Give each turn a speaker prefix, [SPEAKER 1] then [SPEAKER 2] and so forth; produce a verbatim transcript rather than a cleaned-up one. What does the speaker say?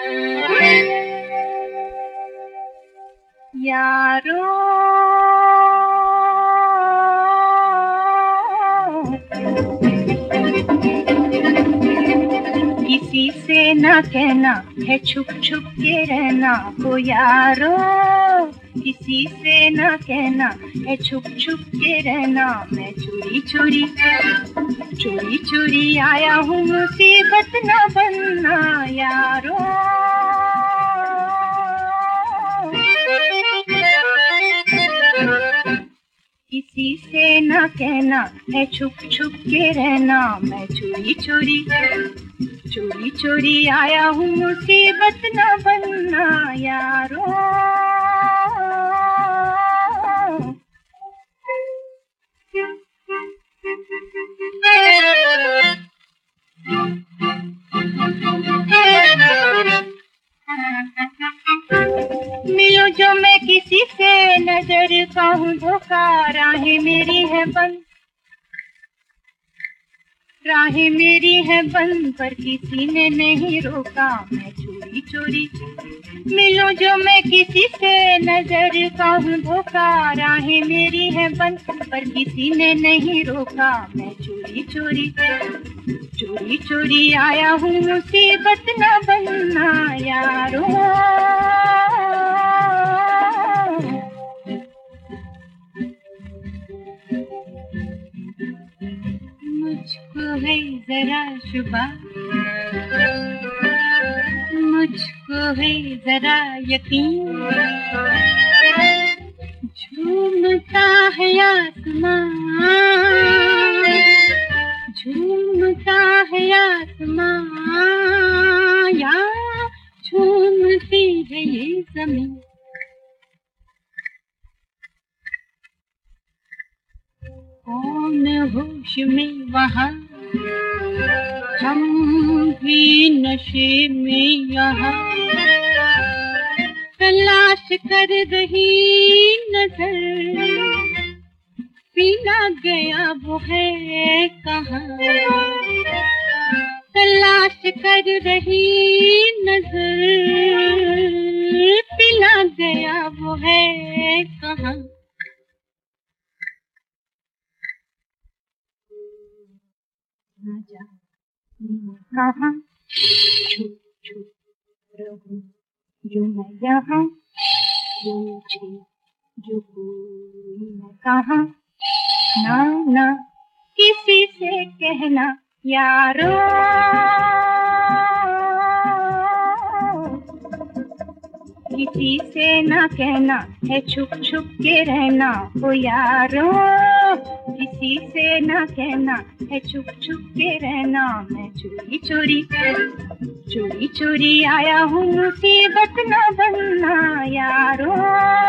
[SPEAKER 1] यारो किसी से ना कहना है छुप छुप के रहना हो यारो, किसी से ना कहना है छुप छुप के रहना। मैं चोरी चोरी चोरी चोरी आया हूँ, मुसीबत ना बनना यारो। किसी से ना कहना है छुप छुप के रहना। मैं चोरी चोरी चोरी चोरी आया हूँ, मुसीबत ना बनना यारो। मिलूं जो मैं किसी से नजर का हूँ धोखा, राहें मेरी है बंद, राहें मेरी है बंद, पर किसी ने नहीं रोका। मैं चोरी चोरी मिलूं जो मैं किसी से नजर का हूँ धोखा, राहें मेरी है बंद, पर किसी ने नहीं रोका। मैं चोरी चोरी चोरी चोरी आया हूँ, मुसीबत न बनना यारो। मुझको है जरा शुबा, मुझको है जरा यकीन, झूमता है आसमां, झूमता है आसमां, या झूमती है ये ज़मीन। कौन होश में वहाँ, हम भी नशे में यहाँ, तलाश कर रही नजर, पीना गया वो है कहाँ। तलाश कर रही नजर, पीना गया वो है कहाँ। कहाँ छुप छुप रहूं जो मैं यहाँ, पूछे जो कोई मैं कहाँ। ना ना किसी से कहना यारो, किसी से ना कहना है छुप छुप के रहना हो यारो। किसी से ना कहना है छुप छुप के रहना। मैं चोरी चोरी चोरी चोरी आया हूँ, मुसीबत ना बनना यारो।